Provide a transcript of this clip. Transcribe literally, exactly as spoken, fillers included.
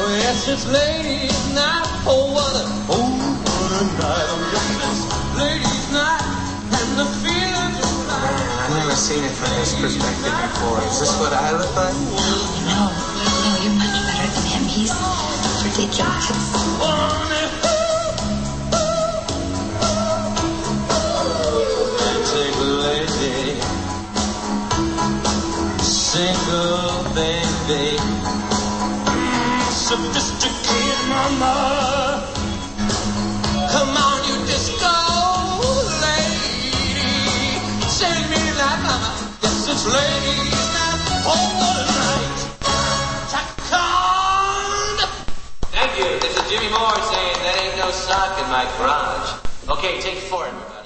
yes, it's ladies' night. Oh, what a, oh, what a night. Oh, yes, it's ladies' night. And the feeling's right. Man, I've never seen it from this perspective before. Is this what I look like? No, no, you're much better than him. He's ridiculous. Single baby, sophisticated mama. Come on, you disco lady, sing me that mama. Yes, it's ladies night. Oh, what a night. Tack on. Thank you. This is Jimmy Moore saying that ain't no sock in my garage. Okay, take four.